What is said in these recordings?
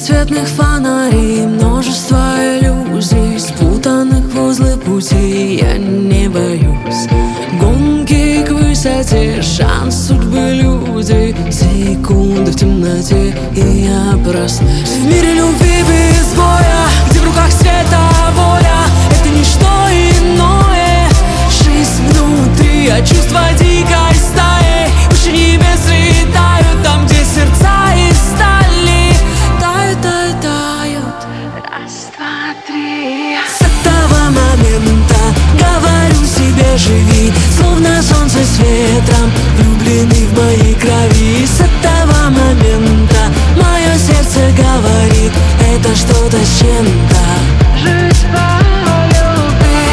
бесцветных фонарей, множество иллюзий, спутанных в узлы пути. Я не боюсь гонки к высоте, шанс судьбы людей, секунды в темноте, и я проснусь в мире любви без боя, где в руках света воля. Это не что иное, жизнь внутри, а чувства дикой стаи. Выше небес летают, там, где сердца из стали тают, тают, тают. Раз, два, три. С этого момента говорю себе: живи, словно солнце с ветром, влюблены в моей крови. С этого момента мое сердце говорит: это что-то с чем-то. Жить по любви.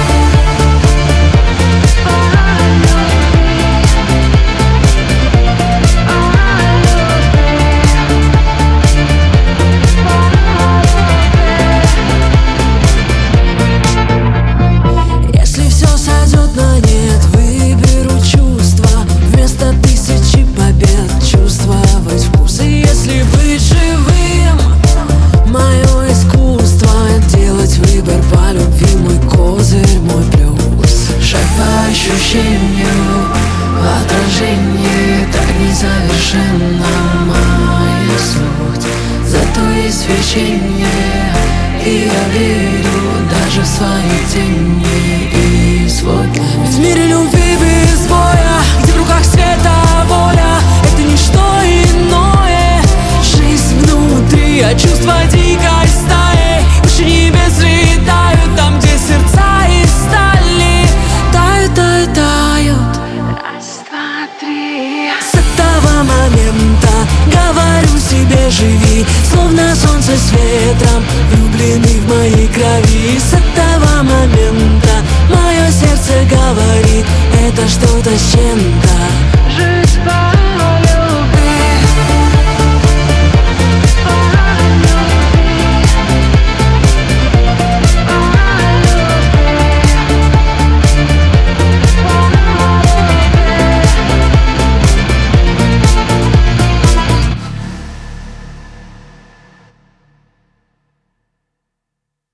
Если все сойдет на нет, выберу чувства вместо тысячи побед. Чувствовать вкус. И если быть живым — мое искусство, делать выбор по любви — мой козырь, мой плюс. Шаг по ощущению, отражение так несовершенно моя суть. Зато есть свечение, и я верю даже в свои тени и свой путь. В мире любви без боя, где в руках света воля. Это не что иное, жизнь внутри, а чувства дикой стаи. Выше небес летают, там, где сердца из стали тают, тают, тают. Раз, два, три. С этого момента говорю себе: живи, словно солнце с ветром, влюблены в моей крови. С этого момента мое сердце говорит: это что-то с чем-то.